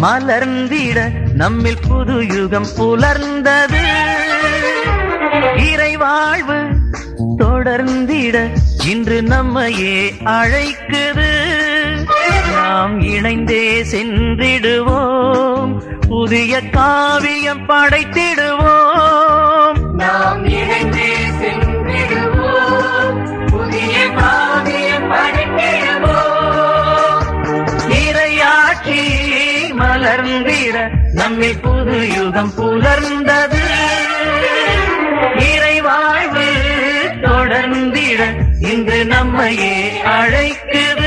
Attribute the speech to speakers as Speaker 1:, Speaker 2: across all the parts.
Speaker 1: மலர்ந்திட நம்மில் புது யுகம் புலர்ந்தது. இறைவாழ்வு தொடர்ந்திட இன்று நம்மையே அழைக்குது. நாம் இணைந்தே சென்றிடுவோம், புதிய காவியம் படைத்திடுவோம்.
Speaker 2: நாம் இணைந்தே சென்றிடுவோம், புதிய காவியம் படைத்திடுவோம்.
Speaker 1: இறையாட்சி மலர்ந்திட நம்மில் புது யுகம் புலர்ந்தது. இறைவாழ்வு தொடர்ந்திட இன்று நம்மையே அழைக்குது.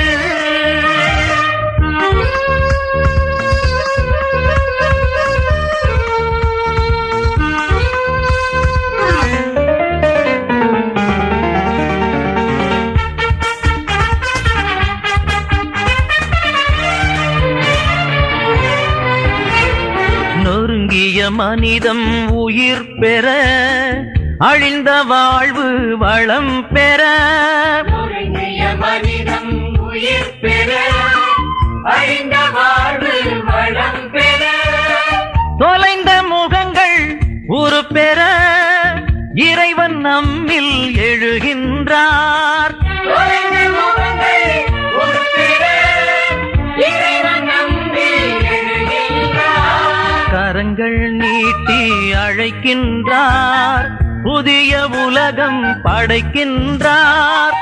Speaker 1: நொறுங்கிய மனிதம் உயிர் பெற, அழிந்த வாழ்வு வளம் பெற.
Speaker 2: நொறுங்கிய மனிதம் உயிர் பெற, அழிந்த வாழ்வு வளம் பெற.
Speaker 1: தொலைந்த முகங்கள் உரு பெற இறைவன் நம்மில் எழுகின்றார்.
Speaker 2: தொலைந்த முகங்கள் உரு பெற, இறைவன் நம்மில் எழுகின்றார்.
Speaker 1: கரங்கள் நீட்டி அழைக்கின்றார், புதிய உலகம் படைக்கின்றார்.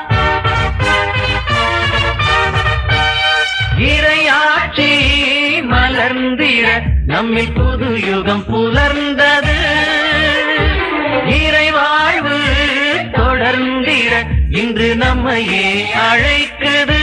Speaker 1: இறையாட்சி மலர்ந்திட நம்மில் புது யுகம் புலர்ந்தது. இறைவாழ்வு தொடர்ந்திட இன்று நம்மையே அழைக்குது.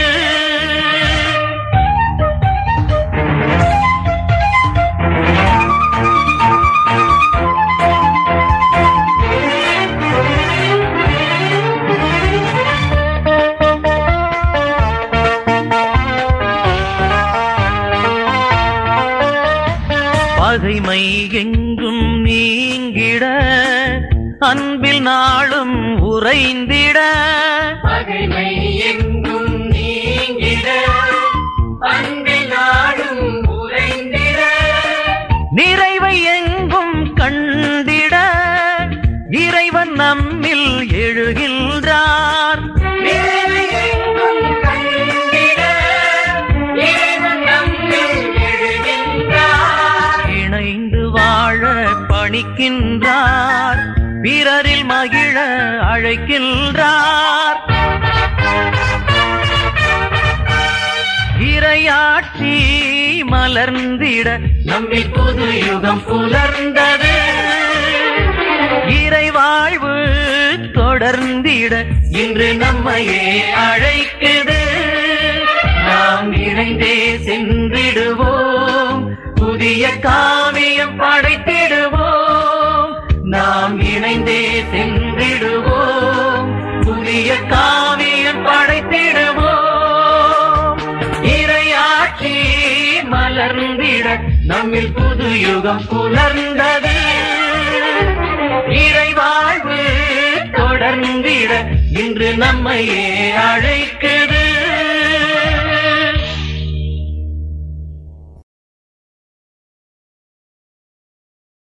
Speaker 1: பகைமை எங்கும் நீங்கிட, அன்பில் நாளும் உறைந்திட.
Speaker 2: பகைமை எங்கும் நீங்கிட, அன்பில் நாளும் உறைந்திட.
Speaker 1: நிறைவை எங்கும் கண்டிட இறைவன் நம்மில் எழுகின்றார்.
Speaker 2: நிறைவை எங்கும் கண்டிட, இறைவன் நம்மில் எழுகின்றார்.
Speaker 1: இணைந்து வாழ பணிக்கின்றார், பிறரில் மகிழ அழைக்கின்றார். இறையாட்சி மலர்ந்திட நம்மில் புது யுகம் புலர்ந்தது. இறைவாழ்வு தொடர்ந்திட இன்று நம்மையே அழைக்குது. நாம் இணைந்தே சென்றிடுவோம், புதிய காவியம் படைத்திடுவோம். நாம் இணைந்தே சென்றிடுவோம், புதிய காவியம் படைத்திடுவோம். இறையாட்சி மலர்ந்திட நம்மில் புது யுகம் புலர்ந்தது. இறைவாழ்வு தொடர்ந்திட இன்று நம்மையே அழைக்குது.